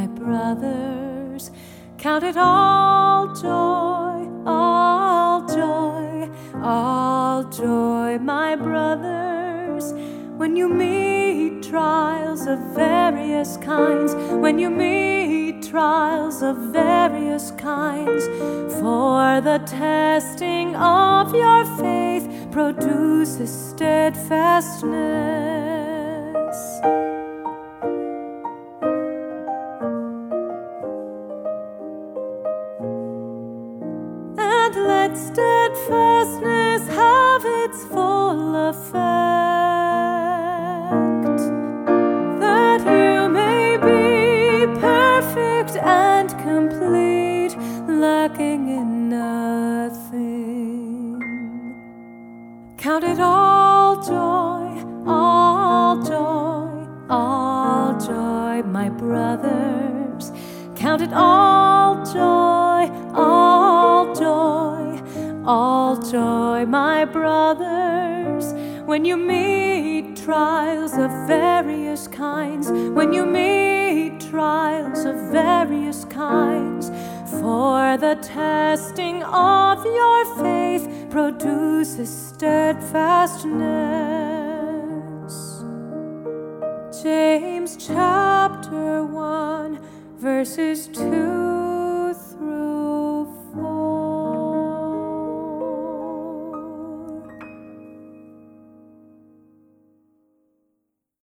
my brothers. Count it all joy, all joy, all joy, my brothers, when you meet trials of various kinds, when you meet trials of various kinds. For the testing of your faith produces steadfastness. And let steadfastness have its full effect, that you may be perfect and complete, lacking in nothing. Count it all joy, all joy, all joy, my brothers. Count it all joy, all joy, all joy, my brothers, when you meet trials of various kinds, when you meet trials of various kinds. For the testing of your faith produces steadfastness. James chapter 1, verses 2